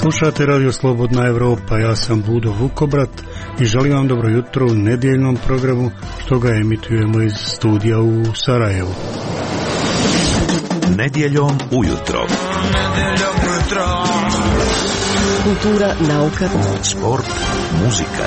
Slušate Radio Slobodna Evropa, ja sam Budo Vukobrat i želim vam dobro jutro u nedjeljnom programu što ga emitujemo iz studija u Sarajevu. Nedjeljom ujutro. Kultura, nauka, sport, muzika.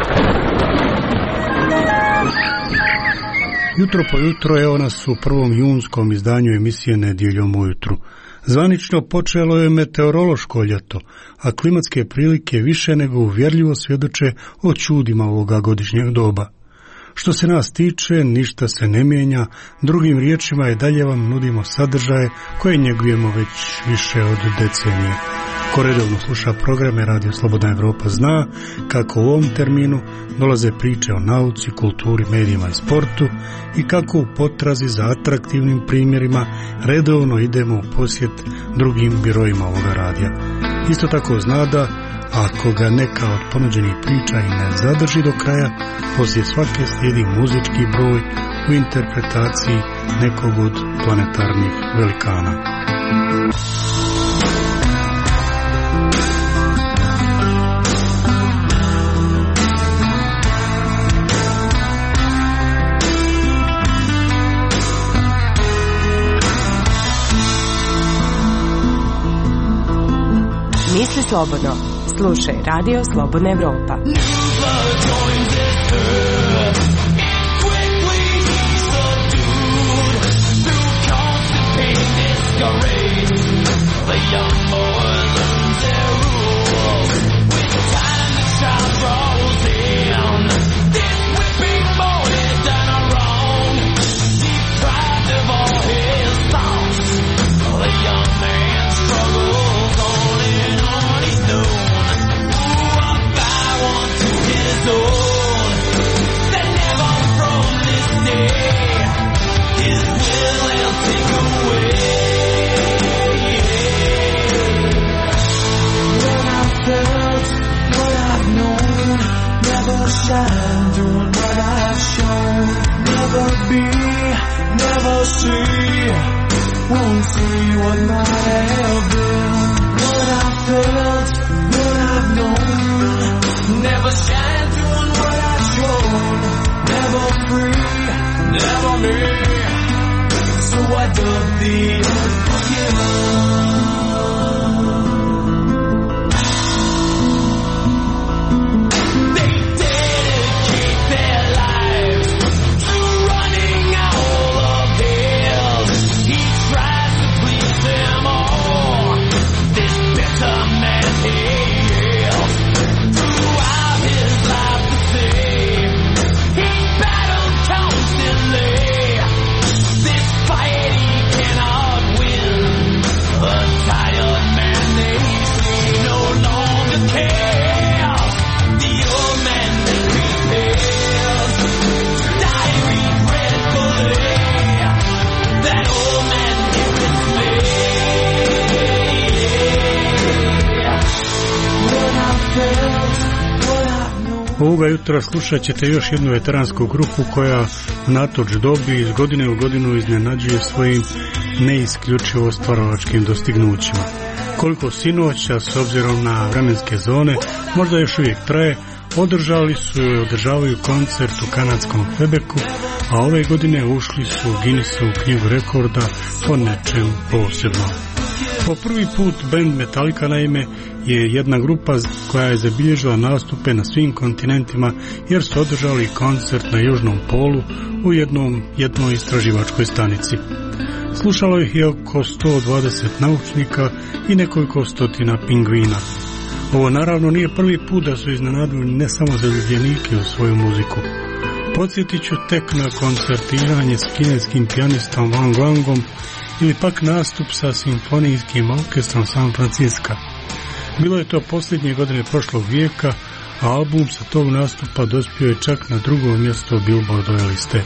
Jutro po jutro evo nas u prvom junskom izdanju emisije Nedjeljom ujutru. Zvanično počelo je meteorološko ljeto, a klimatske prilike više nego uvjerljivo svjedoče o čudima ovoga godišnjeg doba. Što se nas tiče, ništa se ne mijenja, drugim riječima i dalje vam nudimo sadržaje koje njegujemo već više od decenije. Ko redovno sluša programe Radio Slobodna Evropa zna kako u ovom terminu dolaze priče o nauci, kulturi, medijima i sportu i kako u potrazi za atraktivnim primjerima redovno idemo u posjet drugim birojima ovoga radija. Isto tako zna da ako ga neka od ponuđenih priča i ne zadrži do kraja, poslije svake slijedi muzički broj u interpretaciji nekog od planetarnih velikana. Misli slobodno. Slušaj Radio Slobodna Evropa. Shine, doing what I've shown. Never be, never see. Won't see what might have been. What I felt, what I've known. Never shine, doing what I've shown. Never free, never me. So I dug the unforgiven. Ovoga jutra slušat ćete još jednu veteransku grupu koja unatoč dobi iz godine u godinu iznenađuje svojim neisključivo stvaralačkim dostignućima. Koliko sinoća, s obzirom na vremenske zone, možda još uvijek traje, održali su i održavaju koncert u kanadskom Quebecu, a ove godine ušli su u Guinnessovu knjigu rekorda po nečem posebnom. Po prvi put band Metallica naime je jedna grupa koja je zabilježila nastupe na svim kontinentima jer su održali koncert na Južnom polu u jednoj istraživačkoj stanici. Slušalo ih je oko 120 naučnika i nekoliko stotina pingvina. Ovo naravno nije prvi put da su iznenadili ne samo zaljubljenike u svoju muziku. Podsjetit ću tek na koncertiranje s kineskim pijanistom Wang Wangom ili pak nastup sa simfonijskim orkestrom San Francisca. Bilo je to posljednje godine prošlog vijeka, a album sa tog nastupa dospio je čak na drugo mjesto Billboardove liste.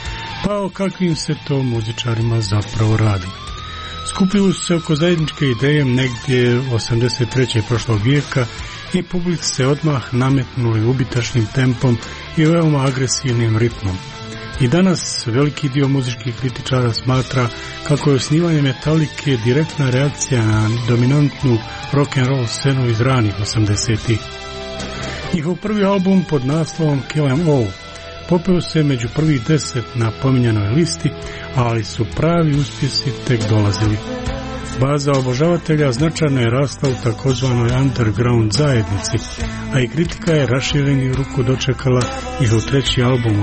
Pa o kakvim se to muzičarima zapravo radi? Skupili su se oko zajedničke ideje negdje 83. prošlog vijeka i publici se odmah nametnuli ubitačnim tempom i veoma agresivnim ritmom. I danas veliki dio muzičkih kritičara smatra kako je osnivanje Metallice direktna reakcija na dominantnu rock'n'roll scenu iz ranih 80-ih. Njihov prvi album pod naslovom Kill 'Em All popeo se među prvih 10 na pominjanoj listi, ali su pravi uspjesi tek dolazili. Baza obožavatelja značajno je rasla u takozvanoj underground zajednici, a i kritika je rašireni ruku dočekala njihov treći album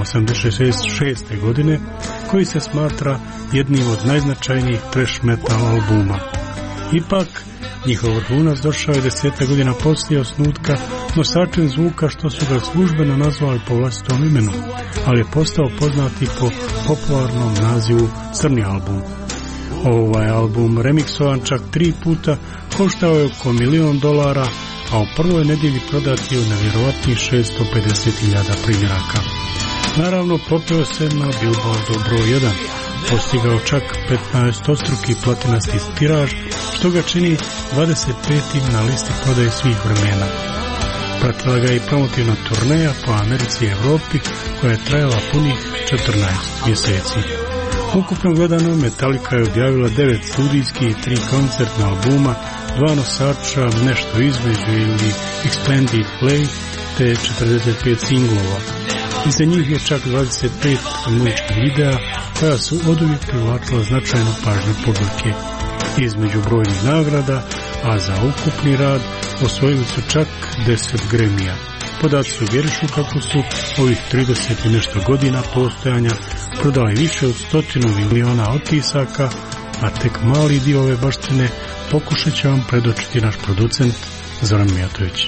86. godine, koji se smatra jednim od najznačajnijih thrash metal albuma. Ipak, njihov vrhunac došao je 10 godina poslije osnutka nosačem zvuka, što su ga službeno nazvali po vlastitom imenu, ali je postao poznati po popularnom nazivu Crni album. Ovaj album, remiksovan čak 3 puta, koštao je oko $1 milion, a u prvoj nedjelji prodat je u nevjerovatnih 650.000 primjeraka. Naravno, popeo se na Billboardu broj 1, postigao čak 15-struki platinasti tiraž, što ga čini 25. na listi prodaje svih vremena. Pratila ga i promotivna turneja po Americi i Europi, koja je trajala punih 14 mjeseci. Ukupno gledano, Metallica je objavila 9 studijskih i 3 koncertna albuma, 2 nosača, nešto između ili Extended Play, te 45 singlova. Iza njih je čak 25 muzičkih videa, koja su oduvijek privlačila značajnu pažnju publike. Između brojnih nagrada, a za ukupni rad osvojili su čak 10 Grammy-a. Podaci suggerišu kako su ovih 30 i nešto godina postojanja prodali više od 100 miliona otisaka, a tek mali dio ove baštine pokušat će vam predočiti naš producent Zoran Mijatović.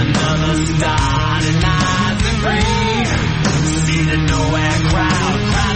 Another star tonight and green. See the nowhere crowd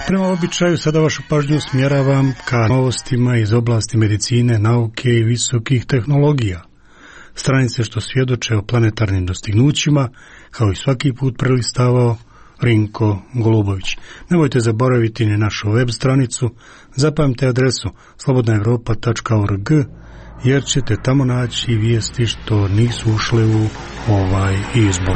Prema običaju sada vašu pažnju usmjeravam ka novostima iz oblasti medicine, nauke i visokih tehnologija. Stranice što svjedoče o planetarnim dostignućima, kao i svaki put prelistavao Rinko Golubović. Nemojte zaboraviti ni našu web stranicu, zapamte adresu slobodnaevropa.org, jer ćete tamo naći vijesti što nisu ušle u ovaj izbor.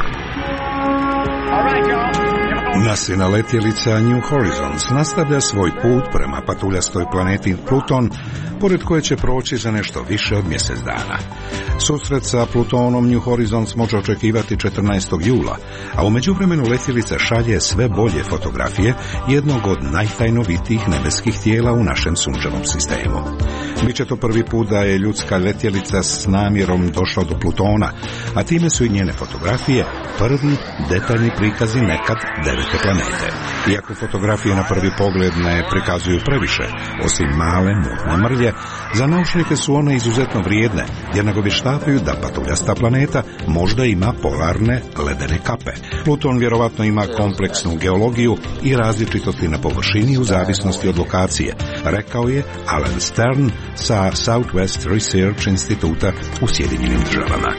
NASA letjelica New Horizons nastavlja svoj put prema patuljastoj planeti Pluton, pored koje će proći za nešto više od mjesec dana. Susret sa Plutonom New Horizons može očekivati 14. jula, a u međuvremenu letjelica šalje sve bolje fotografije jednog od najtajnovitijih nebeskih tijela u našem sunčevom sistemu. Biće to prvi put da je ljudska letjelica s namjerom došla do Plutona, a time su i njene fotografije prvi detaljni prikazi nekad devete planete. Iako fotografije na prvi pogled ne prikazuju previše, osim male mutne mrlje, za naučnike su one izuzetno vrijedne, jer nagovještavaju da patuljasta planeta možda ima polarne ledene kape. Pluton vjerovatno ima kompleksnu geologiju i različitosti na površini u zavisnosti od lokacije, rekao je Alan Stern sa Southwest Research Instituta u Sjedinjenim Državama.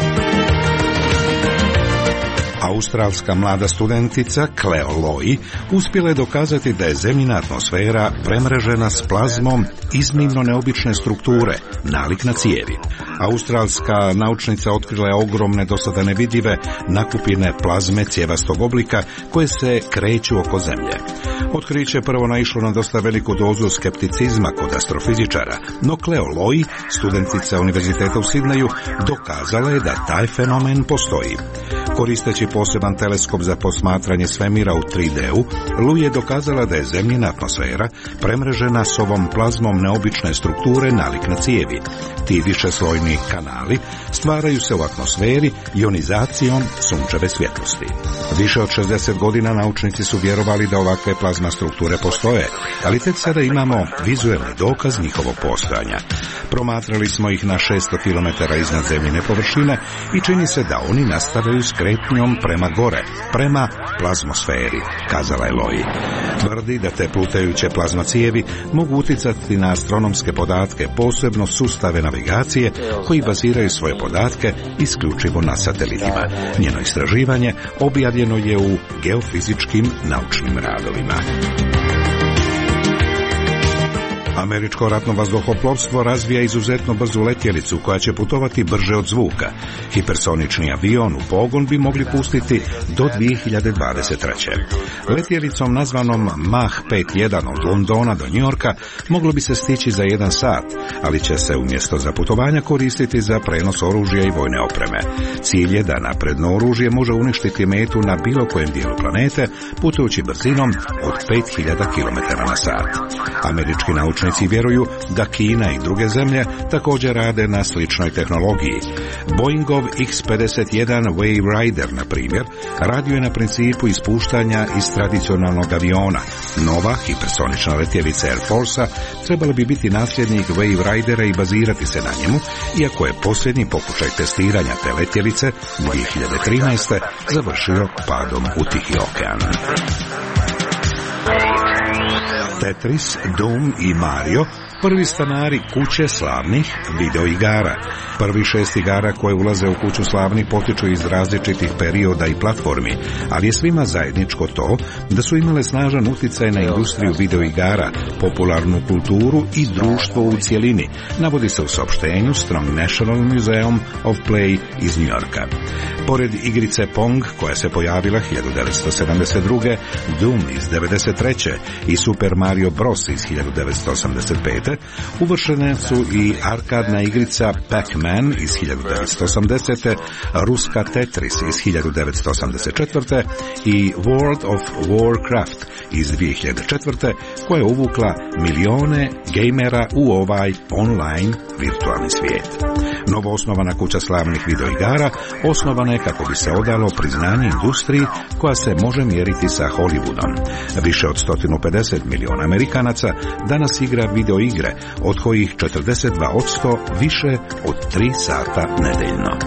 Australska mlada studentica Cleo Loy uspjela je dokazati da je zemljina atmosfera premrežena s plazmom iznimno neobične strukture, nalik na cijevi. Australska naučnica otkrila je ogromne, do sada nevidljive nakupine plazme cjevastog oblika koje se kreću oko Zemlje. Otkriće prvo naišlo na dosta veliku dozu skepticizma kod astrofizičara, no Cleo Loy, studentica Univerziteta u Sidneju, dokazala je da taj fenomen postoji. Koristeći poseban teleskop za posmatranje svemira u 3D-u, Lu je dokazala da je zemljina atmosfera premrežena s ovom plazmom neobične strukture nalik na cijevi. Ti višeslojni kanali stvaraju se u atmosferi ionizacijom sunčeve svjetlosti. Više od 60 godina naučnici su vjerovali da ovakve plazma strukture postoje, ali tek sada imamo vizuelni dokaz njihovog postojanja. Promatrali smo ih na 600 km iznad zemljine površine i čini se da oni nastavljaju s kretnjom prema gore, prema plazmosferi, kazala je Loy. Tvrdi da te plutajuće plazmocijevi mogu utjecati na astronomske podatke, posebno sustave navigacije koji baziraju svoje podatke isključivo na satelitima. Njeno istraživanje objavljeno je u geofizičkim naučnim radovima. Američko ratno vazduhoplovstvo razvija izuzetno brzu letjelicu koja će putovati brže od zvuka. Hipersonični avion u pogon bi mogli pustiti do 2023. Letjelicom nazvanom Mach 5.1 od Londona do New Yorka moglo bi se stići za 1 sat, ali će se umjesto za putovanja koristiti za prenos oružja i vojne opreme. Cilj je da napredno oružje može uništiti metu na bilo kojem dijelu planete, putujući brzinom od 5000 km/h. Američki naučnici vjeruju da Kina i druge zemlje također rade na sličnoj tehnologiji. Boeingov X-51 Wave Rider, na primjer, radio je na principu ispuštanja iz tradicionalnog aviona. Nova hipersonična letjelica Air Force-a trebala bi biti nasljednik Wave Ridera i bazirati se na njemu, iako je posljednji pokušaj testiranja te letjelice 2013. završio padom u Tihi okean. Tetris, Doom i Mario, prvi stanari kuće slavnih videoigara. Prvi 6 igara koje ulaze u kuću slavnih potiču iz različitih perioda i platformi, ali je svima zajedničko to da su imale snažan utjecaj na industriju videoigara, popularnu kulturu i društvo u cjelini, navodi se u saopštenju Strong National Museum of Play iz New Yorka. Pored igrice Pong, koja se pojavila 1972. Doom iz 1993. i Super Mario Bros. Iz 1985. uvrštene su i arkadna igrica Pac-Man iz 1980. ruska Tetris iz 1984. i World of Warcraft iz 2004. koja je uvukla milijone gejmera u ovaj online virtualni svijet. Novoosnovana kuća slavnih videoigara osnovana je kako bi se odalo priznanje industriji koja se može mjeriti sa Hollywoodom. Više od 150 milijuna Amerikanaca danas igra videoigre, od kojih 42% više od 3 sata nedeljno.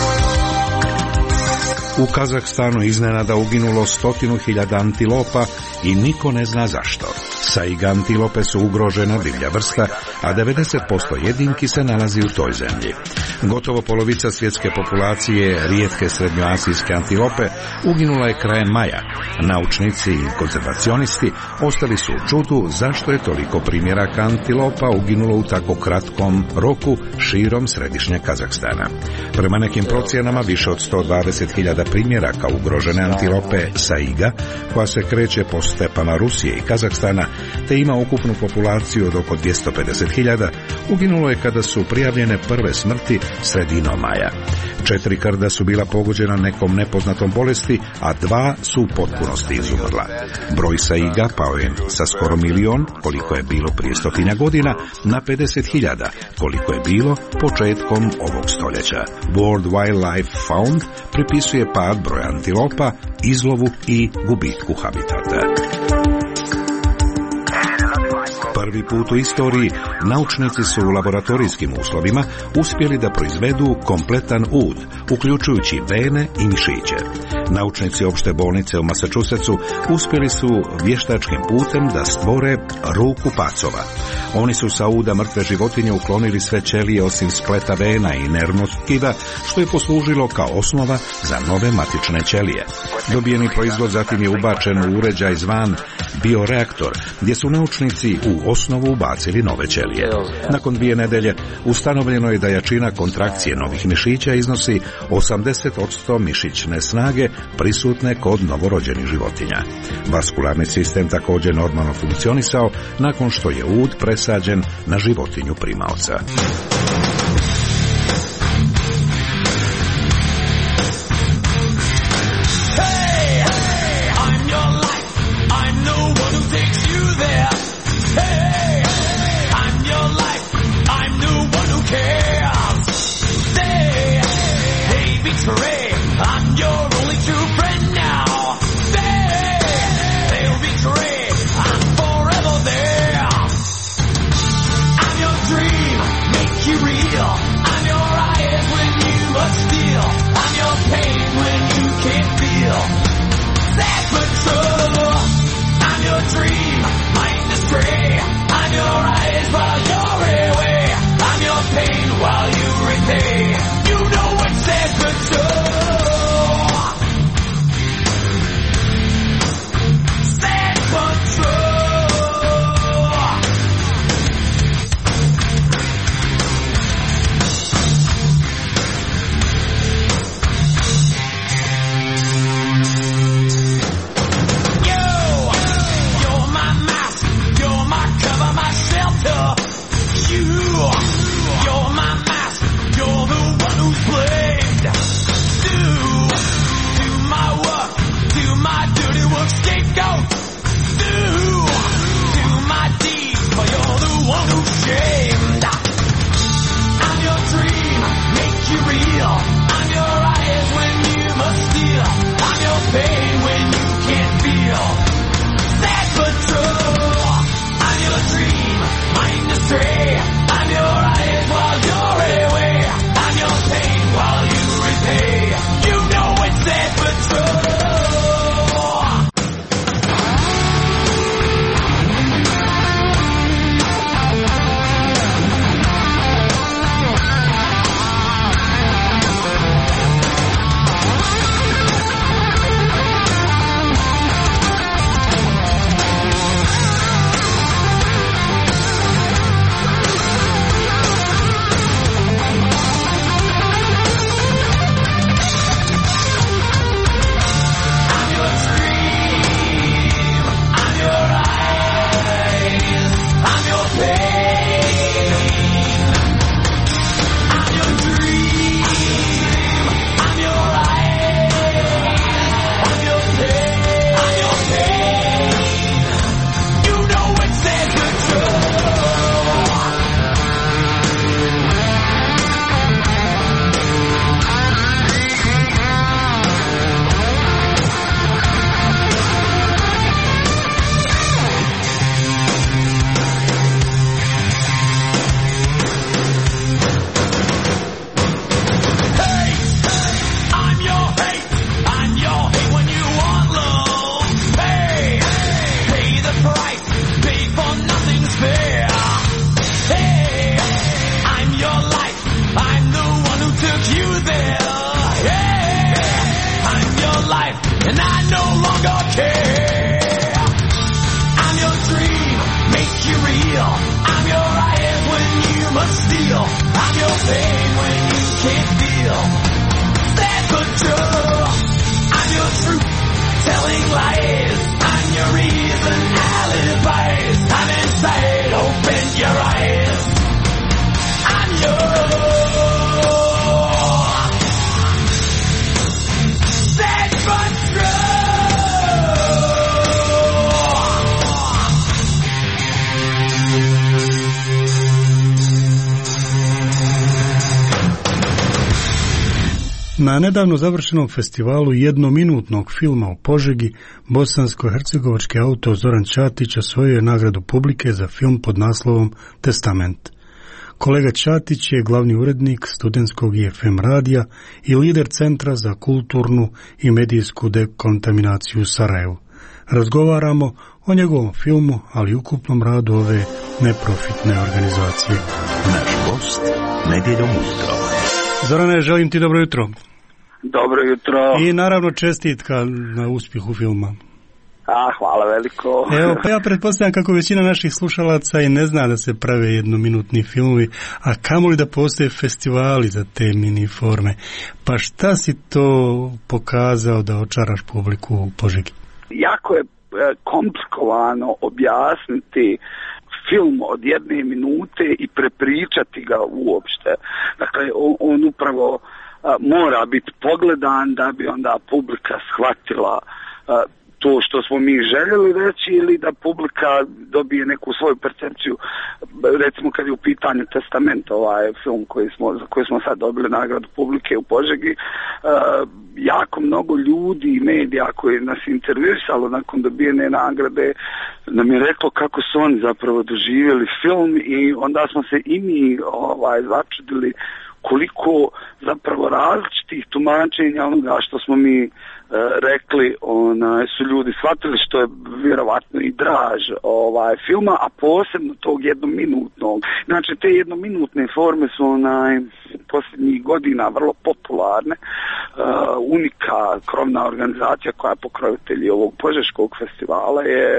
U Kazahstanu iznenada uginulo 100.000 antilopa i niko ne zna zašto. Saiga antilope su ugrožena divlja vrsta, a 90% jedinki se nalazi u toj zemlji. Gotovo polovica svjetske populacije rijetke srednjoazijske antilope uginula je krajem maja. Naučnici i konzervacionisti ostali su u čudu zašto je toliko primjeraka antilopa uginulo u tako kratkom roku širom središnjeg Kazahstana. Prema nekim procjenama više od 120.000 primjeraka ugrožene antilope Saiga, koja se kreće po stepama Rusije i Kazahstana, te ima ukupnu populaciju od oko 250.000, uginulo je kada su prijavljene prve smrti sredinom maja. 4 krda su bila pogođena nekom nepoznatom bolesti, a 2 su u potpunosti izumrla. Broj Saiga pao je sa skoro 1 milion, koliko je bilo prije 100 godina, na 50.000, koliko je bilo početkom ovog stoljeća. World Wildlife Fund pripisuje pad broja antilopa, izlovu i gubitku habitata. Prvi put u istoriji naučnici su u laboratorijskim uslovima uspjeli da proizvedu kompletan ud, uključujući vene i mišiće. Naučnici opšte bolnice u Massachusettsu uspjeli su vještačkim putem da stvore ruku pacova. Oni su sa uda mrtve životinje uklonili sve ćelije osim spleta vena i nervnog tkiva, što je poslužilo kao osnova za nove matične ćelije. Dobijeni proizvod zatim je ubačen u uređaj zvan bioreaktor, gdje su naučnici u osnovu ubacili nove ćelije. Nakon 2 nedelje ustanovljeno je da jačina kontrakcije novih mišića iznosi 80% mišićne snage prisutne kod novorođenih životinja. Vaskularni sistem također normalno funkcionisao nakon što je ud presađen na životinju primaoca. Make you steal. I'm your pain when you can't feel. Stand for true. I'm your truth, telling lies. I'm your reason, alibis. I'm inside, open your eyes. I'm stand for true. Na nedavno završenom festivalu jednominutnog filma u Požegi, bosansko-hercegovački autor Zoran Ćatić osvojio je nagradu publike za film pod naslovom Testament. Kolega Ćatić je glavni urednik studentskog IFM radija i lider Centra za kulturnu i medijsku dekontaminaciju u Sarajevu. Razgovaramo o njegovom filmu, ali i ukupnom radu ove neprofitne organizacije. Naš gost nedjeljom ujutro. Zorane, želim ti dobro jutro. Dobro jutro. I naravno čestitka na uspjehu filma. Hvala veliko. Evo, pa ja pretpostavljam kako većina naših slušalaca i ne zna da se prave jednominutni filmovi, a kamoli da postoje festivali za te mini forme. Pa šta si to pokazao da očaraš publiku u Požegi? Jako je komplikovano objasniti film od 1 minute i prepričati ga uopšte. Dakle, on upravo mora biti pogledan da bi onda publika shvatila to što smo mi željeli reći ili da publika dobije neku svoju percepciju. Recimo kad je u pitanju Testament, ovaj film za koji smo sad dobili nagradu publike u Požegi, jako mnogo ljudi i medija koji nas intervjuisalo nakon dobijene nagrade nam je reklo kako su oni zapravo doživjeli film i onda smo se i mi začudili koliko zapravo različitih tumačenja onoga što smo mi rekli, su ljudi shvatili, što je vjerovatno i draž filma, a posebno tog jednominutnog. Znači, te jednominutne forme su posljednjih godina vrlo popularne. Unika, krovna organizacija koja je pokrovitelj ovog Požeškog festivala, je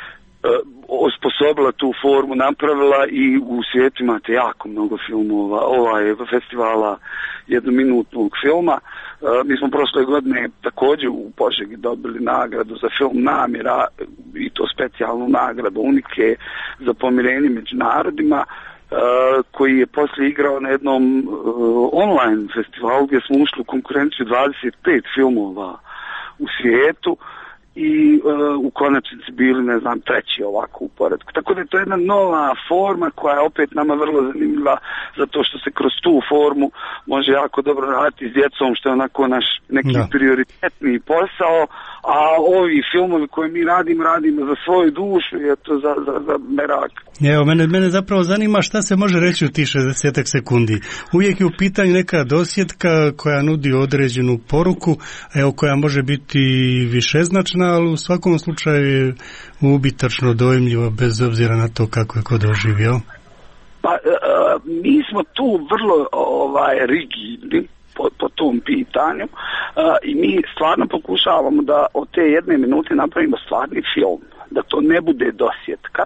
osposobila tu formu, napravila i u svijetu imate jako mnogo filmova, festivala jednominutnog filma. Mi smo prošle godine također u Požegi dobili nagradu za film Namjera i to specijalnu nagradu Unike za pomirenje među narodima, koji je poslije igrao na jednom online festivalu gdje smo ušli u konkurenciju 25 filmova u svijetu i u konačnici bili, treći ovako u poredku. Tako da je to jedna nova forma koja je opet nama vrlo zanimljiva, zato što se kroz tu formu može jako dobro raditi s djecom, što je onako naš neki prioritetni posao, a ovi filmovi koje mi radimo za svoju dušu i eto za merak. Evo, mene zapravo zanima šta se može reći u tih 60 sekundi. Uvijek je u pitanju neka dosjetka koja nudi određenu poruku, koja može biti višeznačna, ali u svakom slučaju je ubitačno dojmljivo bez obzira na to kako je ko doživio. Pa, mi smo tu vrlo rigidni po tom pitanju i mi stvarno pokušavamo da od te 1 minute napravimo stvarni film, da to ne bude dosjetka.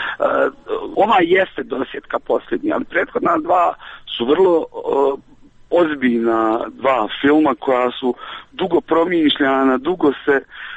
Ova jeste dosjetka posljednja, ali prethodna dva su vrlo ozbiljna dva filma koja su dugo promišljana, dugo se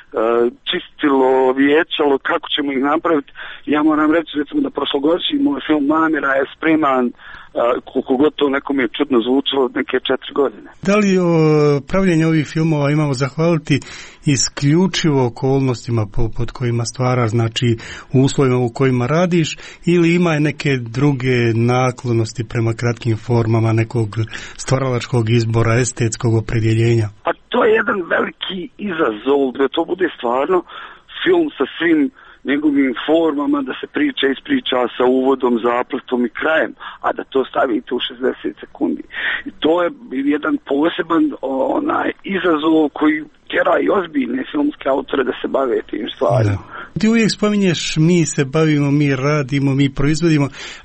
čistilo, vijećalo kako ćemo ih napraviti. Ja moram reći recimo da prošlogodišnji moj film Namjera je spreman, koliko god to nekom je čudno zvučilo, neke 4 godine. Da li pravljenje ovih filmova imamo zahvaliti isključivo okolnostima pod kojima stvaraš, znači u uslovima u kojima radiš, ili ima neke druge naklonosti prema kratkim formama, nekog stvaralačkog izbora, estetskog opredjeljenja? Pa to je jedan veliki izazov da to bude stvarno film sa svim njegovim formama, da se priča ispriča sa uvodom, zapletom i krajem, a da to stavite u 60 sekundi. I to je jedan poseban izazov koji tjera i ozbiljne filmske autore da se bave tim stvarima. Ti uvijek spominješ mi se bavimo, mi radimo, mi proizvodimo.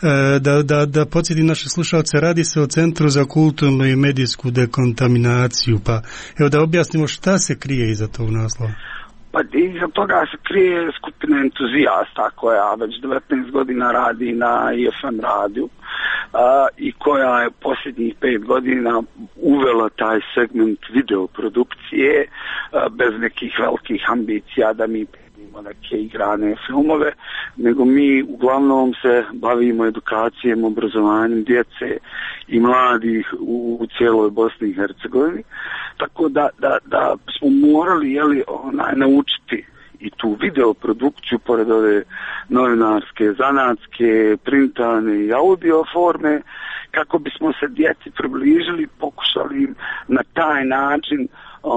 Da podsjetim naše slušalce, radi se o Centru za kulturnu i medijsku dekontaminaciju, pa evo da objasnimo šta se krije iza tog naslova. Pa iza toga se krije skupina entuzijasta koja već 19 godina radi na IFM radiju. i koja je posljednjih 5 godina uvela taj segment videoprodukcije bez nekih velikih ambicija da mi neke igrane filmove, nego mi uglavnom se bavimo edukacijom, obrazovanjem djece i mladih u cijeloj Bosni i Hercegovini. Tako da smo morali naučiti i tu videoprodukciju pored ove novinarske, zanatske, printane i audio forme, kako bismo se djeci približili, pokušali im na taj način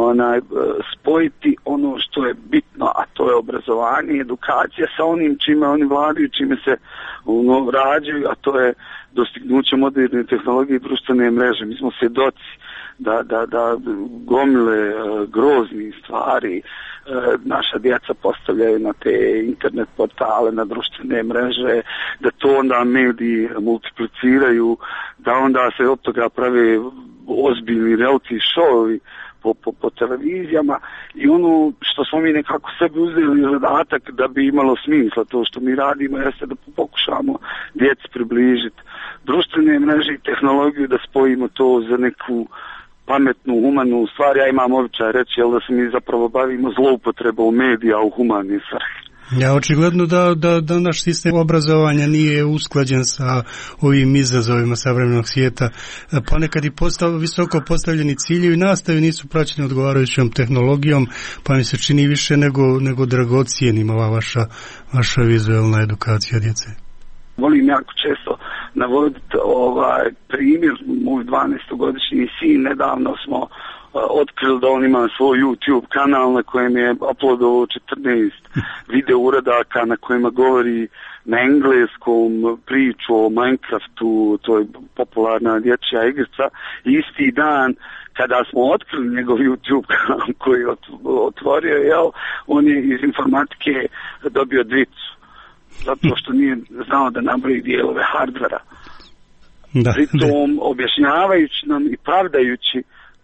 spojiti ono što je bitno, a to je obrazovanje i edukacija sa onim čime oni vladaju, čime se rađaju, a to je dostignuće moderne tehnologije i društvene mreže. Mi smo svjedoci da gomile groznih stvari naša djeca postavljaju na te internet portale, na društvene mreže, da to onda mediji multipliciraju, da onda se od toga prave ozbiljni reality show-ovi po televizijama i ono što smo mi nekako sebi uzeli zadatak da bi imalo smisla to što mi radimo jeste da pokušamo djeci približiti društvene mreže i tehnologiju, da spojimo to za neku pametnu, humanu stvar. Ja imam običaj reći da se mi zapravo bavimo zloupotrebom medija u humane svrhe. Ja, očigledno da naš sistem obrazovanja nije usklađen sa ovim izazovima savremenog svijeta. Ponekad i visoko postavljeni ciljevi nastave nisu praćeni odgovarajućom tehnologijom, pa mi se čini više nego dragocijenim ova vaša vizualna edukacija djece. Volim jako često navoditi primjer, moj 12-godišnji sin, nedavno smo otkrili da on ima svoj YouTube kanal na kojem je uploadovao 14 video uradaka na kojima govori na engleskom priču o Minecraftu, to je popularna dječja igrica. Isti dan kada smo otkrili njegov YouTube kanal koji je otvorio, on je iz informatike dobio dvicu zato što nije znao da nabroji dijelove hardvera. Pritom objašnjavajući nam i pravdajući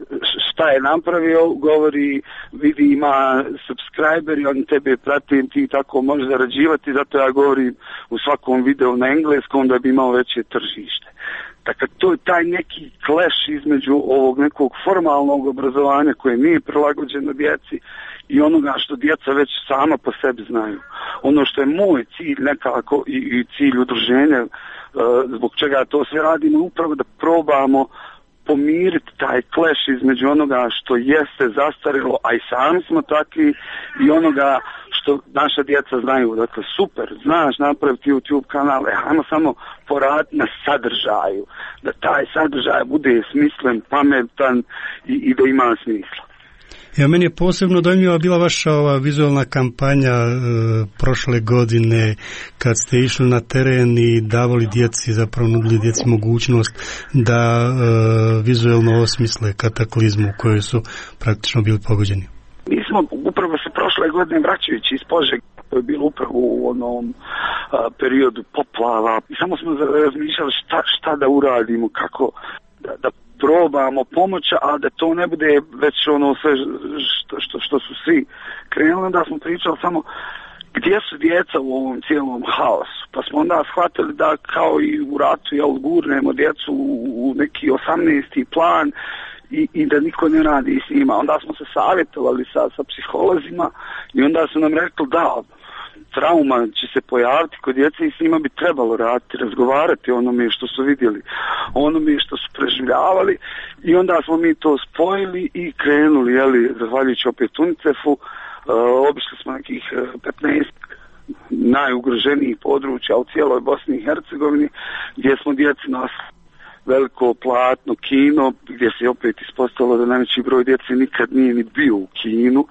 šta je napravio, govori, vidi ima subscriberi, oni tebe prate, ti tako možeš zarađivati, zato ja govorim u svakom videu na engleskom da bi imao veće tržište. Dakle, to je taj neki clash između ovog nekog formalnog obrazovanja koje nije prilagođeno djeci i onoga što djeca već sama po sebi znaju. Ono što je moj cilj nekako i cilj udruženja, zbog čega to sve radimo, upravo da probamo pomiriti taj clash između onoga što jeste zastarilo, a i sami smo takvi, i onoga što naša djeca znaju. Dakle, super, znaš napraviti YouTube kanale, ajmo samo poraditi na sadržaju, da taj sadržaj bude smislen, pametan i da ima smisla. Ja, meni je posebno dojmljiva bila vaša ova vizualna kampanja prošle godine kad ste išli na teren i davali djeci, zapravo nudili djeci mogućnost da vizualno osmisle kataklizmu u kojoj su praktično bili pogođeni. Mi smo upravo se prošle godine vraćajući iz Požege, to je bilo upravo u onom periodu poplava, i samo smo razmišljali šta da uradimo, kako da probamo pomoć, a da to ne bude već ono sve što su svi krenuli, da smo pričali samo gdje su djeca u ovom cijelom haosu. Pa smo onda shvatili da kao i u ratu gurnemo djecu u neki 18. plan i da niko ne radi s njima. Onda smo se savjetovali sa psiholozima i onda su nam rekli da trauma će se pojaviti kod djece i s njima bi trebalo raditi, razgovarati o onome što su vidjeli, onome što su preživljavali, i onda smo mi to spojili i krenuli, zahvaljujući opet UNICEF-u, obišli smo nekih 15 najugroženijih područja u cijeloj Bosni i Hercegovini, gdje smo djeci nosili veliko platno kino, gdje se opet ispostavilo da najveći broj djece nikad nije ni bio u kinu.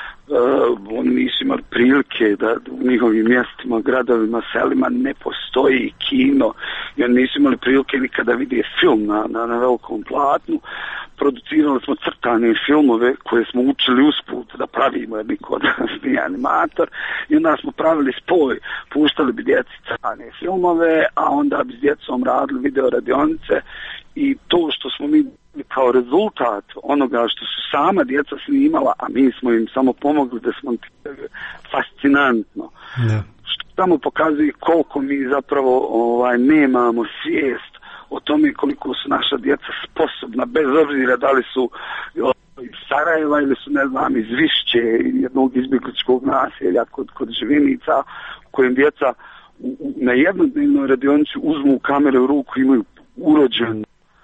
Oni nisu imali prilike da u njihovim mjestima, gradovima, selima ne postoji kino, i oni nisu imali prilike nikada vidjeti film na velikom platnu. Producirali smo crtane filmove koje smo učili usput da pravimo, jer niko od nas nije animator, i onda smo pravili spoj, puštali bi djeci crtane filmove, a onda bi s djecom radili video radionice, i to što smo mi kao rezultat onoga što su sama djeca snimala, a mi smo im samo pomogli da smo fascinantno. Što samo pokazuje koliko mi zapravo nemamo svijest o tome koliko su naša djeca sposobna, bez obzira da li su iz Sarajeva ili su, ne znam, iz Višće, jednog izbjegličkog naselja kod Živinica, u kojem djeca na jednodnevnoj radionici uzmu kamere u ruku, imaju urođen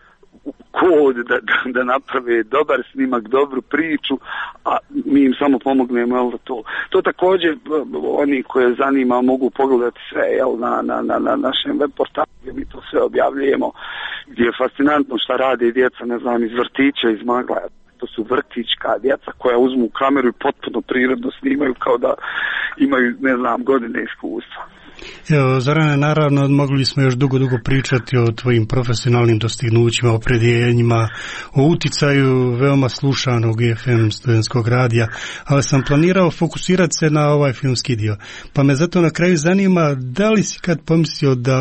kod da naprave dobar snimak, dobru priču, a mi im samo pomognemo, jel, to također oni koje zanima mogu pogledati sve, jel, na našem web portalu gdje mi to sve objavljujemo, gdje je fascinantno šta rade djeca, ne znam, iz vrtića, iz Maglaja. To su vrtićka djeca koja uzmu kameru i potpuno prirodno snimaju kao da imaju, ne znam, godine iskustva. Evo, Zorane, naravno, mogli smo još dugo pričati o tvojim profesionalnim dostignućima, o opredjeljenjima, o uticaju veoma slušanog FM studentskog radija, ali sam planirao fokusirati se na ovaj filmski dio. Pa me zato na kraju zanima, da li si kad pomislio da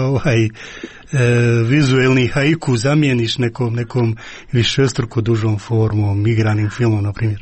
vizuelni haiku zamijeniš nekom višestruko dužom formom, igranim filmom, na primjer?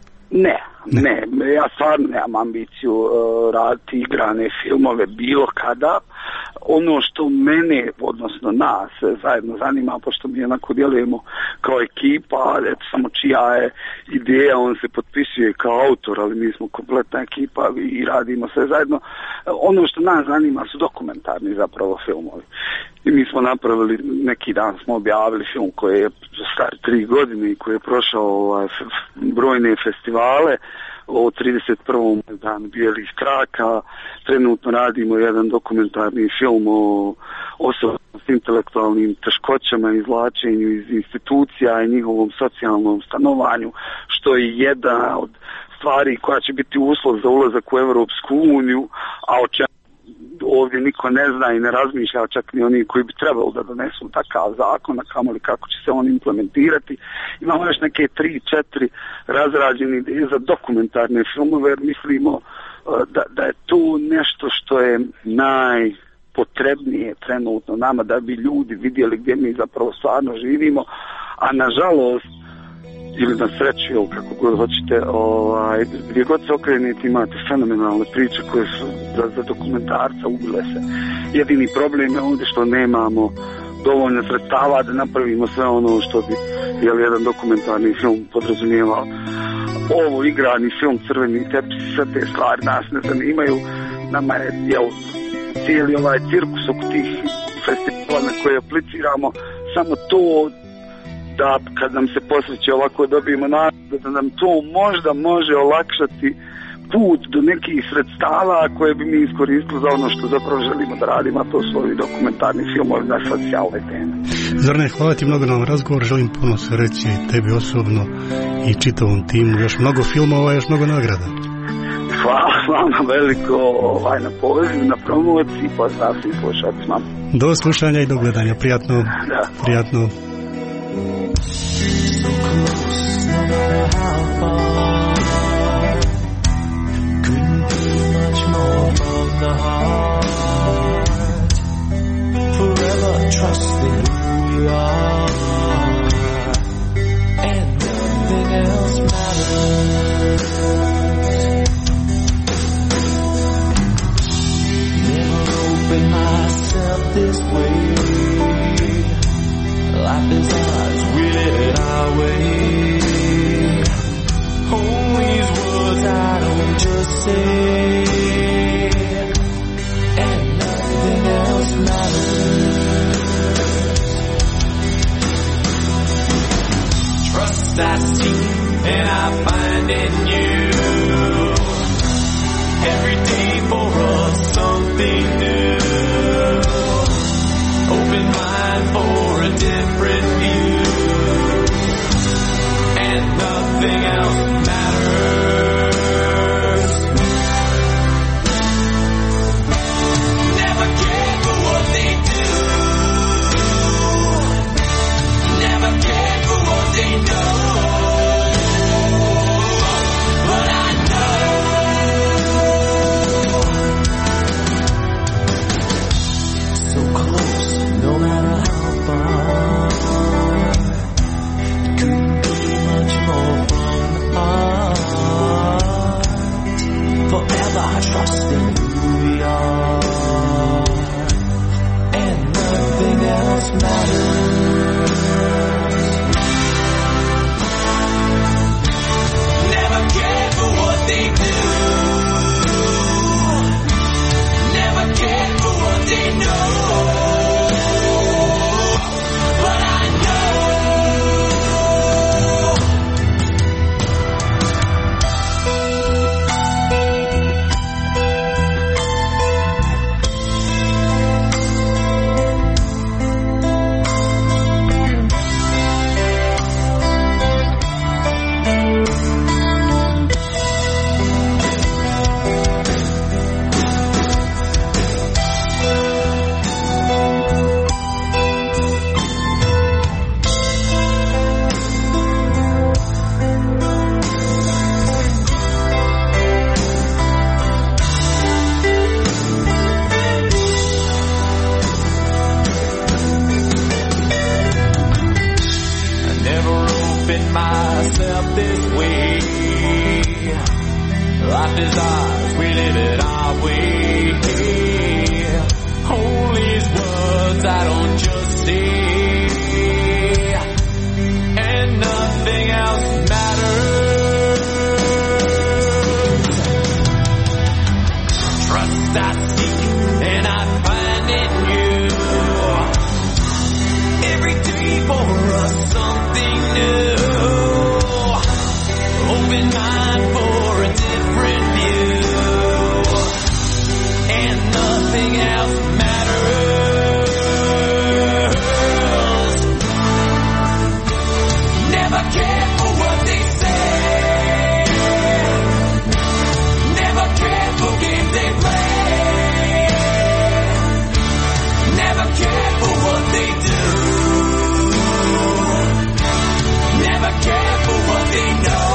Ne, ja stvarno nemam ambiciju raditi igrane filmove bilo kada. Ono što mene, odnosno nas, zajedno zanima, pošto mi onako djelujemo kao ekipa, samo čija je ideja, on se potpisuje kao autor, ali mi smo kompletna ekipa i radimo sve zajedno. Ono što nas zanima su dokumentarni zapravo filmovi. I mi smo napravili, neki dan smo objavili film koji je star 3 godine i koji je prošao brojne festivale o 31. danu bijelih traka. Trenutno radimo jedan dokumentarni film o osobama s intelektualnim teškoćama, izvlačenju iz institucija i njihovom socijalnom stanovanju, što je jedna od stvari koja će biti uslov za ulazak u Europsku uniju, a o čemu ovdje niko ne zna i ne razmišlja, čak ni oni koji bi trebalo da donesu takav zakon, a kamoli kako će se on implementirati. Imamo još neke 3-4 razrađene ideje za dokumentarne filmove, jer mislimo da je to nešto što je najpotrebnije trenutno nama, da bi ljudi vidjeli gdje mi zapravo stvarno živimo, a nažalost, ili na sreću, kako god hoćete, gdje god se okrenete imate fenomenalne priče koje su za dokumentarca ubile se. Jedini problem je ovdje što nemamo dovoljno sredstava da napravimo sve ono što bi jedan dokumentarni film podrazumijevao. Ovo igrani film, crveni tepsi, sve te stvari nas ne zanimaju. Nama je cijeli ovaj cirkus oko tih festivala na koje apliciramo, samo to da kad nam se posveće ovako dobijemo nagradu, da nam to možda može olakšati put do nekih sredstava koje bi mi iskoristili za ono što zapravo želimo da radimo, a to su ovi dokumentarni filmovi na socijalne teme. Zorane, hvala ti mnogo na ovom razgovoru, želim puno sreće tebi osobno i čitavom timu, još mnogo filmova, još mnogo nagrada. Hvala vama veliko na pozivu, na promociji, pozdrav svim slušacima. Do slušanja i do gledanja, prijatno. Da. Prijatno. So close, no matter how far. Couldn't be much more from the heart. Forever trusting who you are, and nothing else matters. Never opened myself this way. Life is ours, we live it our way. Oh, these words I don't just say, and nothing else matters. Trust I seek and I find in you. Every day for us something new. Open mind for a different view, and nothing else matters. Never care for what they do, never care for what they know. this way. Life is ours, we live it our way. Hold these words I don't just say, and nothing else matters. Trust I seek and I find in you. Every day for us something new. Open mind for a different view, and nothing else matters. Never care for what they say, never care for games they play, never care for what they do, never care for what they know.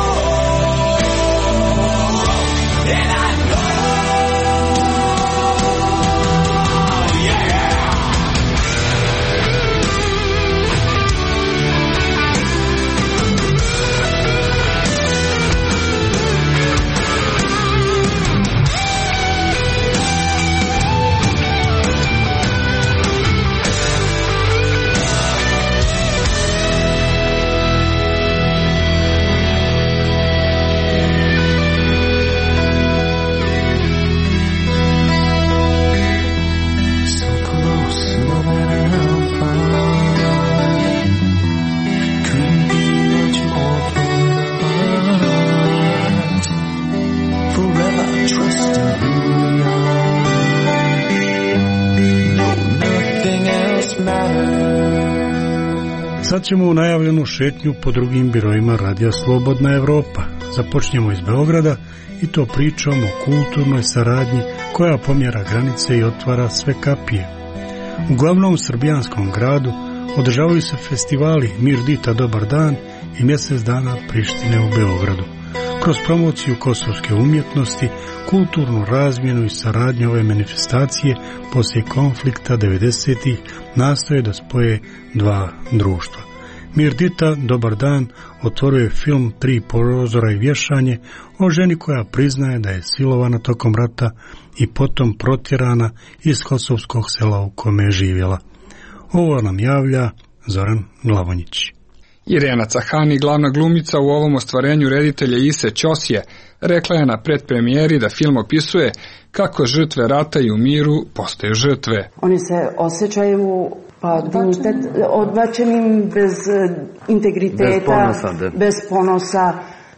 And I Sad ćemo u najavljenu šetnju po drugim birojima Radija Slobodna Evropa. Započnemo iz Beograda i to pričom o kulturnoj saradnji koja pomjera granice i otvara sve kapije. U glavnom srbijanskom gradu održavaju se festivali Mirdita Dobar dan i mjesec dana Prištine u Beogradu. Kroz promociju kosovske umjetnosti, kulturnu razmjenu i saradnju ove manifestacije poslije konflikta 90-ih nastoje da spoje dva društva. Mirdita Dobar dan otvoruje film Tri prozora i vješanje o ženi koja priznaje da je silovana tokom rata i potom protjerana iz kosovskog sela u kome je živjela. Ovo nam javlja Zoran Glavonjić. Irena Cahani, glavna glumica u ovom ostvarenju reditelja Ise Ćosije, rekla je na predpremijeri da film opisuje kako žrtve rata i u miru postaju žrtve. Oni se osjećaju odbačenim, bez integriteta, bez ponosa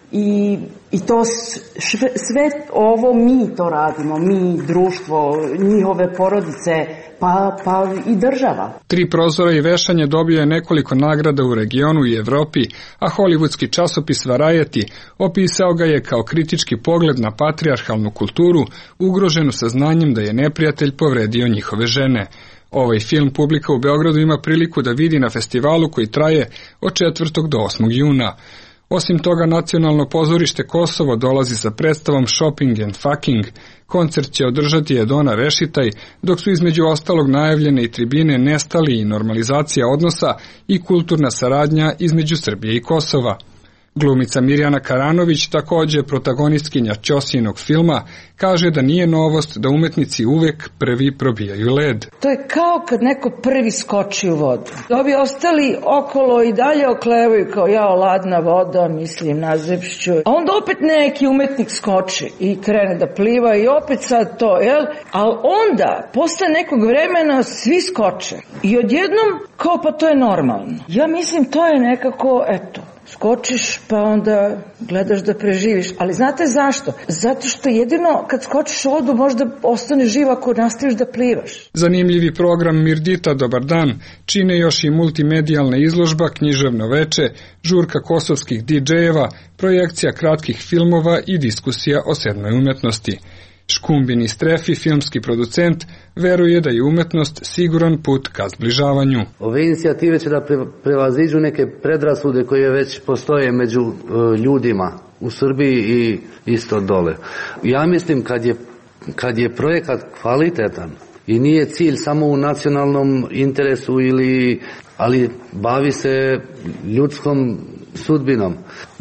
i to sve ovo mi to radimo, mi, društvo, njihove porodice, pa i država. Tri prozora i vešanje dobio je nekoliko nagrada u regionu i Evropi, a hollywoodski časopis Variety opisao ga je kao kritički pogled na patrijarhalnu kulturu, ugroženu saznanjem da je neprijatelj povredio njihove žene. Ovaj film publika u Beogradu ima priliku da vidi na festivalu koji traje od 4. do 8. juna. Osim toga, Nacionalno pozorište Kosovo dolazi sa predstavom Shopping and Fucking. Koncert će održati Edona Rešitaj, dok su između ostalog najavljene i tribine Nestali i normalizacija odnosa i kulturna saradnja između Srbije i Kosova. Glumica Mirjana Karanović, također protagonistkinja Ćosijinog filma, kaže da nije novost da umetnici uvek prvi probijaju led. To je kao kad neko prvi skoči u vodu. Ovi ostali okolo i dalje oklevaju kao jao ladna voda, mislim na Zemšću. A onda opet neki umetnik skoči i krene da pliva i opet sad to, jel? Ali onda, posle nekog vremena, svi skoče. I odjednom, kao pa to je normalno. Ja mislim to je nekako, eto, skočiš pa onda gledaš da preživiš. Ali znate zašto? Zato što jedino kad skočiš u vodu možda ostane živ ako nastaviš da plivaš. Zanimljivi program Mirdita Dobar dan čine još i multimedijalna izložba, književno veče, žurka kosovskih DJ-eva, projekcija kratkih filmova i diskusija o sedmoj umetnosti. Škumbin Strefi, filmski producent, veruje da je umetnost siguran put ka zbližavanju. Ove inicijative će da prevaziđu neke predrasude koje već postoje među ljudima u Srbiji i isto dole. Ja mislim kad je projekat kvalitetan i nije cilj samo u nacionalnom interesu ali bavi se ljudskom sudbinom,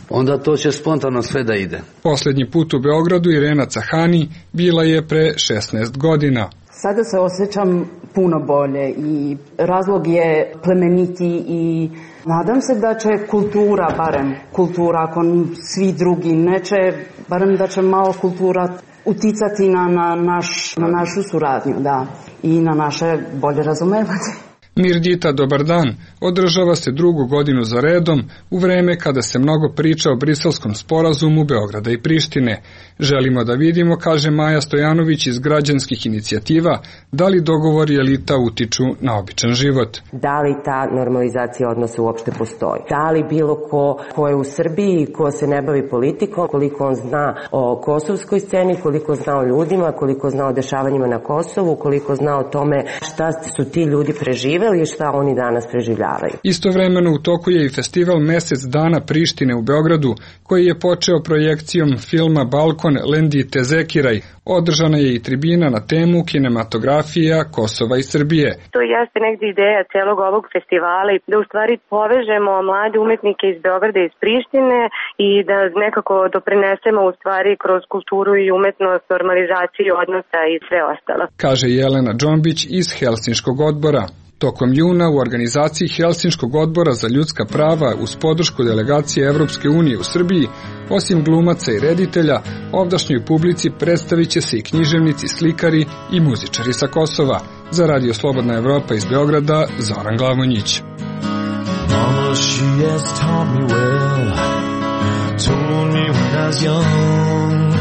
onda to će spontano sve da ide. Posljednji put u Beogradu Irena Cahani bila je pre 16 godina. Sada se osjećam puno bolje i razlog je plemeniti i nadam se da će kultura, ako svi drugi neće, barem da će malo kultura uticati na našu suradnju, da, i na naše bolje razumevanje. Mirdita, dobar dan, održava se drugu godinu za redom u vreme kada se mnogo priča o Briselskom sporazumu Beograda i Prištine. Želimo da vidimo, kaže Maja Stojanović iz građanskih inicijativa, da li dogovori elita utiču na običan život. Da li ta normalizacija odnosa uopšte postoji? Da li bilo ko je u Srbiji, ko se ne bavi politikom, koliko on zna o kosovskoj sceni, koliko zna o ljudima, koliko zna o dešavanjima na Kosovu, koliko zna o tome šta su ti ljudi preživeli i šta oni danas preživljavaju. Istovremeno u toku je i festival Mesec dana Prištine u Beogradu, koji je počeo projekcijom filma Balkon Lendi Tezekiraj. Održana je i tribina na temu kinematografija Kosova i Srbije. To jeste negdje ideja celog ovog festivala i da u stvari povežemo mlade umetnike iz Beograda i iz Prištine i da nekako doprinesemo u stvari kroz kulturu i umetnost normalizaciji odnosa i sve ostalo. Kaže Jelena Džombić iz Helsinškog odbora. Tokom juna u organizaciji Helsinškog odbora za ljudska prava uz podršku delegacije Evropske unije u Srbiji, osim glumaca i reditelja, ovdašnjoj publici predstavit će se i književnici, slikari i muzičari sa Kosova. Za Radio Slobodna Evropa iz Beograda, Zoran Glavonjić. Mama, she has taught me well, told me when I was young,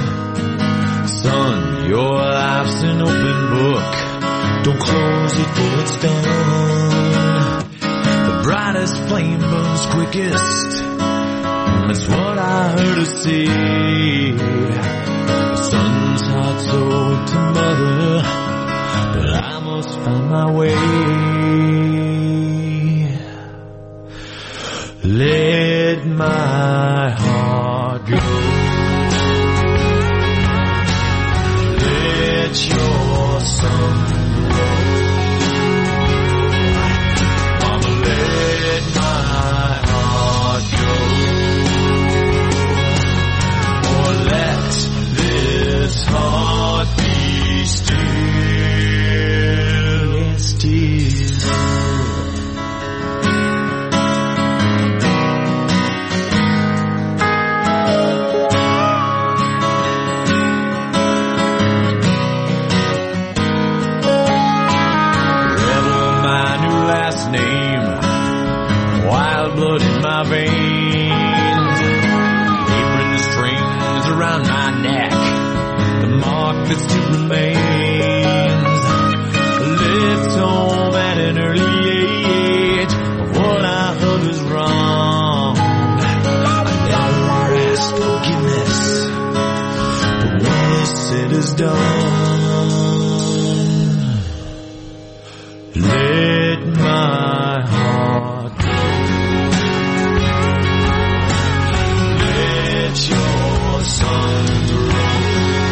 son, your life's an open book. Don't close it till it's done. The brightest flame burns quickest. That's what I heard her say. The sun's hot, so to mother, but I must find my way. Let my heart go. Let your sun heart be still, still. Rebel, my new last name, wild blood in my veins, apron strings around my neck, the mark that still remains, left home at an early age of what I heard was wrong. I never asked forgiveness, but when it's said is done, let my heart go. Let your sons roll.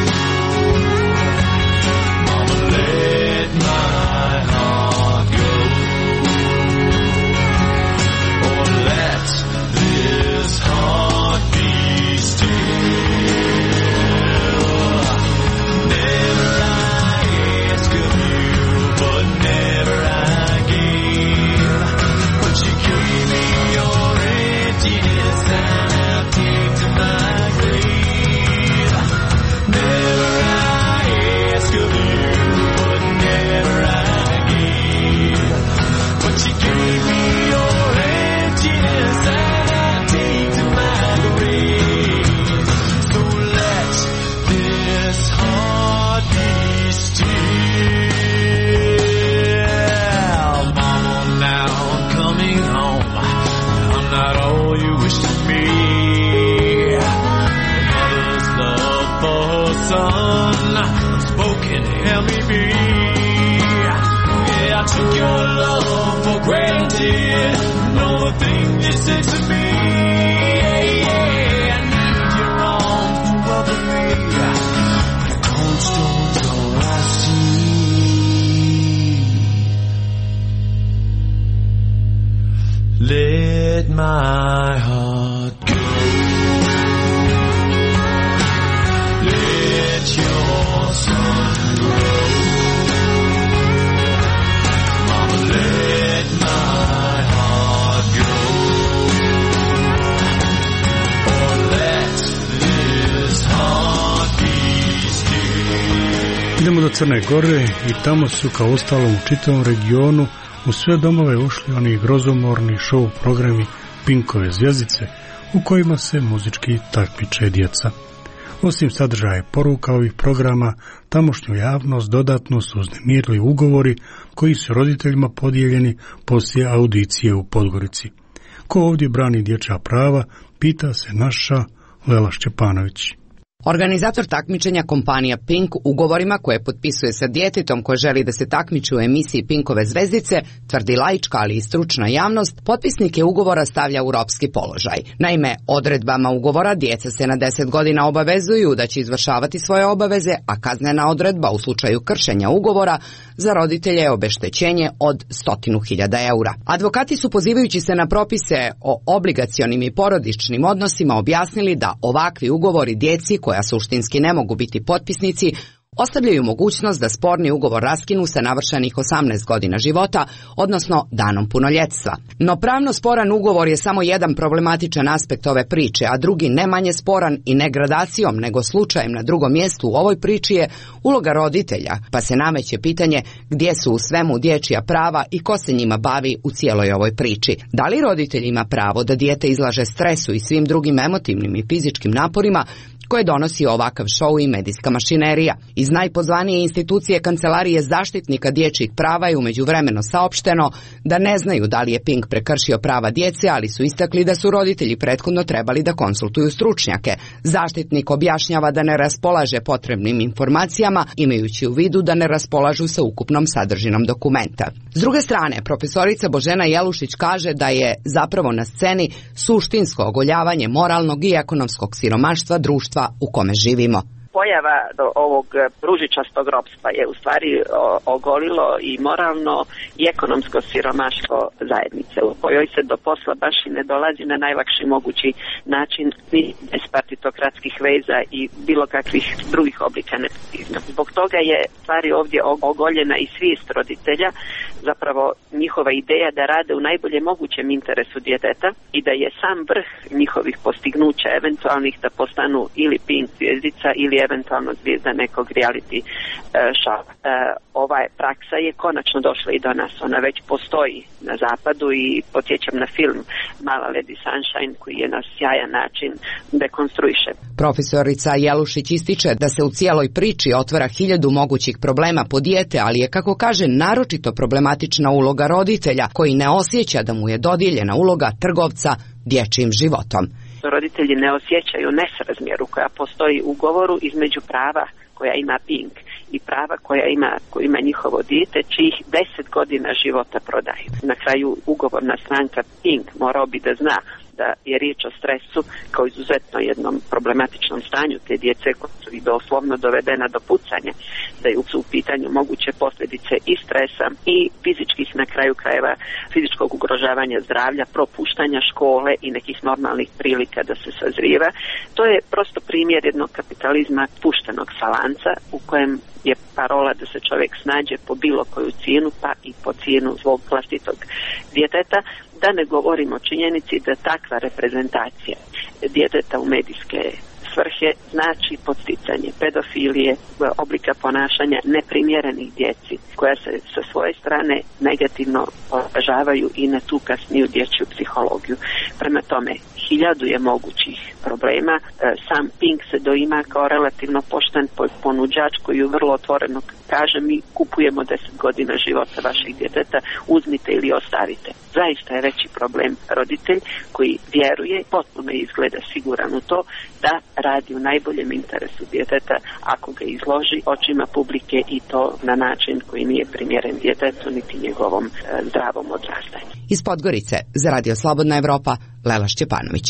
Took your love for granted. Know the thing you said to me. I need your arms to welcome me. The cold stone's all I see. Let my heart go. Crne Gore i tamo su, kao ostalom u čitavom regionu, u sve domove ušli oni grozomorni show programi Pinkove zvjezdice, u kojima se muzički takmiče djeca. Osim sadržaja poruka ovih programa, tamošnju javnost dodatno su uznemirili ugovori koji su roditeljima podijeljeni poslije audicije u Podgorici. Ko ovdje brani dječja prava, pita se naša Lela Šćepanović. Organizator takmičenja, kompanija Pink, ugovorima koje potpisuje sa djetetom koje želi da se takmiči u emisiji Pinkove zvezdice, tvrdi laička, ali i stručna javnost, potpisnike ugovora stavlja u ropski položaj. Naime, odredbama ugovora djeca se na 10 godina obavezuju da će izvršavati svoje obaveze, a kaznena odredba u slučaju kršenja ugovora za roditelje je obeštećenje od 100.000 eura. Advokati su, pozivajući se na propise o obligacionim i porodičnim odnosima, objasnili da ovakvi ugovori djeci koja suštinski ne mogu biti potpisnici ostavljaju mogućnost da sporni ugovor raskinu sa navršenih 18 godina života, odnosno danom punoljetstva. No pravno sporan ugovor je samo jedan problematičan aspekt ove priče, a drugi, ne manje sporan i ne gradacijom nego slučajem na drugom mjestu u ovoj priči, je uloga roditelja, pa se nameće pitanje gdje su u svemu dječja prava i ko se njima bavi u cijeloj ovoj priči. Da li roditelj ima pravo da dijete izlaže stresu i svim drugim emotivnim i fizičkim naporima koje donosi ovakav šou i medijska mašinerija? Iz najpozvanije institucije Kancelarije zaštitnika dječjih prava je umeđuvremeno saopšteno da ne znaju da li je Pink prekršio prava djece, ali su istakli da su roditelji prethodno trebali da konsultuju stručnjake. Zaštitnik objašnjava da ne raspolaže potrebnim informacijama, imajući u vidu da ne raspolažu sa ukupnom sadržinom dokumenta. S druge strane, profesorica Božena Jelušić kaže da je zapravo na sceni suštinsko ogoljavanje moralnog i ekonomskog siromaštva društva u kome živimo. Pojava do ovog ružičastog ropstva je u stvari ogolilo i moralno i ekonomsko siromaštvo zajednice, u kojoj se do posla baš i ne dolazi na najlakši mogući način, bez partitokratskih veza i bilo kakvih drugih oblika nepotizma. Zbog toga je stvari ovdje ogoljena i svijest roditelja, zapravo njihova ideja da rade u najbolje mogućem interesu djeteta i da je sam vrh njihovih postignuća eventualnih da postanu ili Pink zvjezdica ili eventualno zvijezda nekog reality show. Ova praksa je konačno došla i do nas. Ona već postoji na zapadu i podsjećam na film Mala Lady Sunshine koji je na sjajan način dekonstruiše. Profesorica Jelušić ističe da se u cijeloj priči otvara 1000 mogućih problema po dijete, ali je, kako kaže, naročito problematična uloga roditelja koji ne osjeća da mu je dodijeljena uloga trgovca dječjim životom. Roditelji ne osjećaju nesrazmjeru koja postoji u ugovoru između prava koja ima Pink i prava koja ima njihovo dijete, čijih 10 godina života prodaju. Na kraju ugovorna stranka Pink morao bi da zna da je riječ o stresu kao izuzetno jednom problematičnom stanju te djece koja su i doslovno dovedena do pucanja, da je u pitanju moguće posljedice i stresa i fizičkih, na kraju krajeva, fizičkog ugrožavanja zdravlja, propuštanja škole i nekih normalnih prilika da se sazriva. To je prosto primjer jednog kapitalizma puštenog sa lanca u kojem je parola da se čovjek snađe po bilo koju cijenu, pa i po cijenu svog vlastitog djeteta. Da ne govorimo o činjenici da takva reprezentacija djeteta u medijske svrhe znači podsticanje pedofilije, oblika ponašanja neprimjerenih djeci, koja se sa svoje strane negativno odražavaju i na tu kasniju dječju psihologiju. Prema tome, 1000 je mogućih problema. Sam Pink se doima kao relativno pošten ponuđač koji ju vrlo otvoreno kaže: mi kupujemo 10 godina života vašeg djeteta, uzmite ili ostavite. Zaista je veći problem roditelj koji vjeruje, potpuno izgleda siguran u to da radi u najboljem interesu djeteta ako ga izloži očima publike i to na način koji nije primjeren djetetu niti njegovom zdravom odrastanju. Iz Podgorice za Radio Slobodna Evropa, Lela Šćepanović.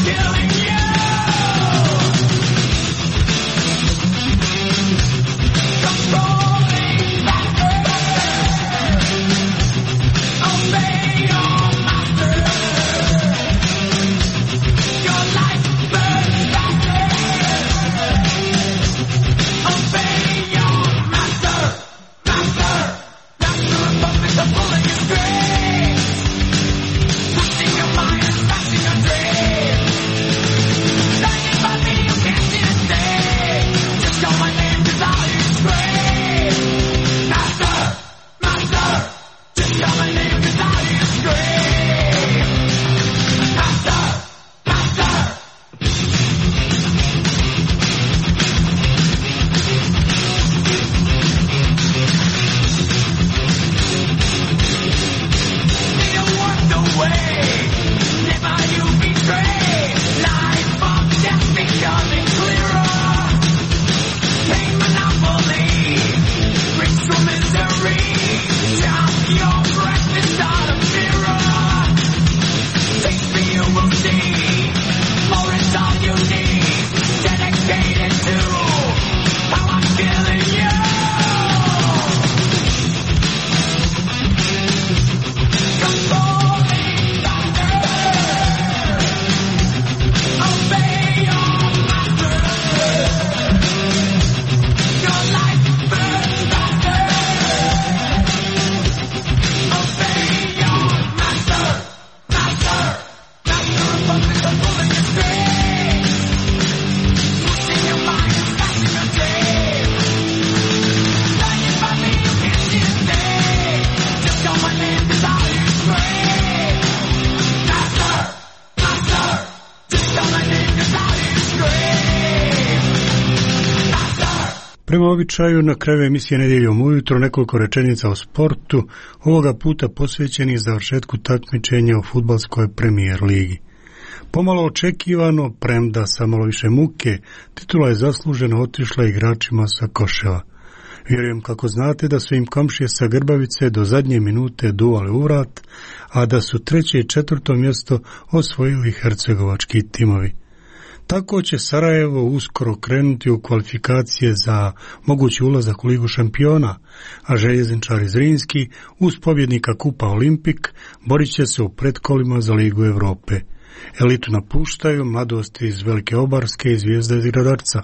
Prema običaju, na kraju emisije Nedjeljom ujutro nekoliko rečenica o sportu, ovoga puta posvećenih završetku takmičenja u fudbalskoj premijer ligi. Pomalo očekivano, premda sa malo više muke, titula je zasluženo otišla igračima sa Koševa. Vjerujem kako znate da su im komšije sa Grbavice do zadnje minute duvali u vrat, a da su 3. i 4. mjesto osvojili hercegovački timovi. Tako će Sarajevo uskoro krenuti u kvalifikacije za mogući ulazak u Ligu šampiona, a željezničari Zrinski uz pobjednika Kupa Olimpik borit će se u pretkolima za Ligu Europe. Elitu napuštaju mladosti iz Velike Obarske i Zvijezda iz Gradarca.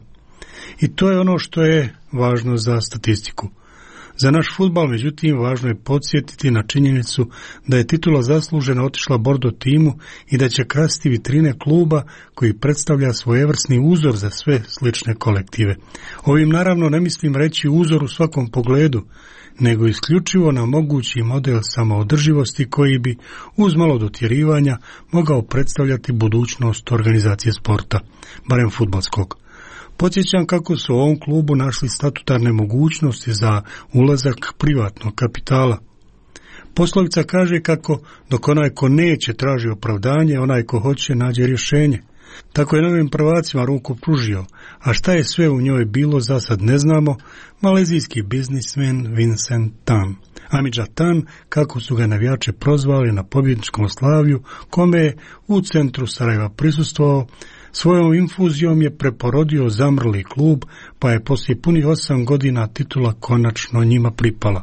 I to je ono što je važno za statistiku. Za naš fudbal, međutim, važno je podsjetiti na činjenicu da je titula zaslužena otišla Bordo timu i da će krasiti vitrine kluba koji predstavlja svojevrsni uzor za sve slične kolektive. Ovim naravno ne mislim reći uzor u svakom pogledu, nego isključivo na mogući model samoodrživosti koji bi, uz malo dotjerivanja, mogao predstavljati budućnost organizacije sporta, barem fudbalskog. Podsjećam kako su u ovom klubu našli statutarne mogućnosti za ulazak privatnog kapitala. Poslovica kaže kako dok onaj ko neće traži opravdanje, onaj ko hoće nađe rješenje. Tako je novim prvacima ruku pružio, a šta je sve u njoj bilo za sad ne znamo, malezijski biznismen Vincent Tan. Amidža Tan, kako su ga navijače prozvali na pobjedničkom slavlju, kome je u centru Sarajeva prisustvovao, svojom infuzijom je preporodio zamrli klub, pa je poslije punih 8 godina titula konačno njima pripala.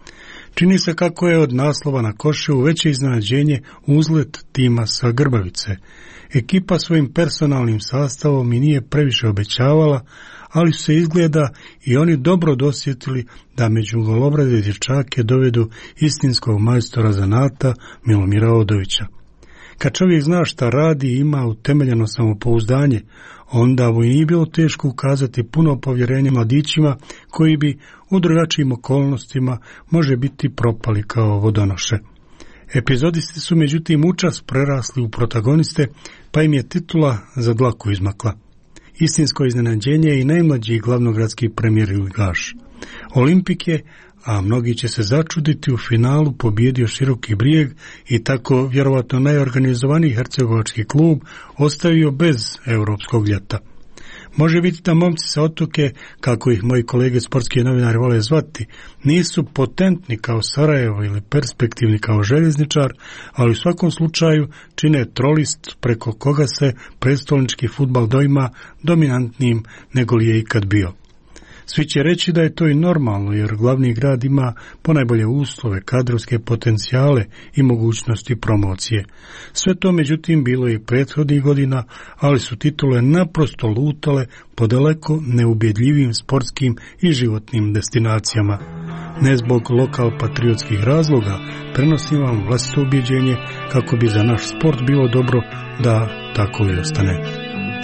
Čini se kako je od naslova na Koševu veće iznenađenje uzlet tima sa Grbavice. Ekipa svojim personalnim sastavom i nije previše obećavala, ali su se izgleda i oni dobro dosjetili da među golobrade dječake dovedu istinskog majstora zanata Milomira Odovića. Kad čovjek zna šta radi i ima utemeljeno samopouzdanje, onda mu nije bilo teško ukazati puno povjerenja mladićima koji bi u drugačijim okolnostima može biti propali kao vodonoše. Epizodisti su međutim učas prerasli u protagoniste, pa im je titula za dlaku izmakla. Istinsko iznenađenje je i najmlađi glavnogradski premijer ligaš. Olimpik je, a mnogi će se začuditi, u finalu pobijedio Široki Brijeg i tako vjerovatno najorganizovaniji hercegovački klub ostavio bez europskog ljeta. Može biti da momci sa otoke, kako ih moji kolege sportski novinari vole zvati, nisu potentni kao Sarajevo ili perspektivni kao željezničar, ali u svakom slučaju čine trolist preko koga se prestolnički fudbal doima dominantnijim nego li je ikad bio. Svi će reći da je to i normalno, jer glavni grad ima ponajbolje uslove, kadrovske potencijale i mogućnosti promocije. Sve to međutim bilo i prethodnih godina, ali su titule naprosto lutale po daleko neubjedljivim sportskim i životnim destinacijama. Ne zbog lokal patriotskih razloga, prenosim vam vlastito ubjeđenje kako bi za naš sport bilo dobro da tako i ostane.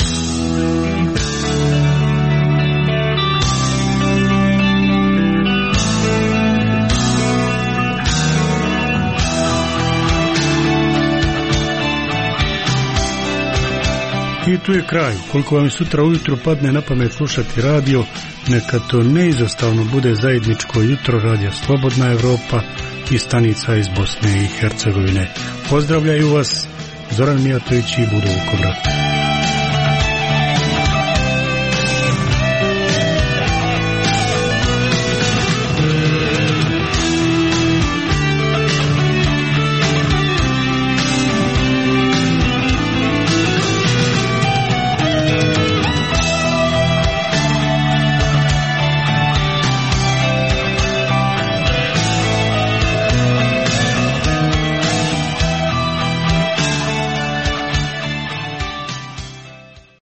I tu je kraj. Koliko vam sutra ujutro padne na pamet slušati radio, neka to neizostavno bude zajedničko jutro radija Slobodna Evropa i stanica iz Bosne i Hercegovine. Pozdravljaju vas Zoran Mijatović i Budo Vukovrati.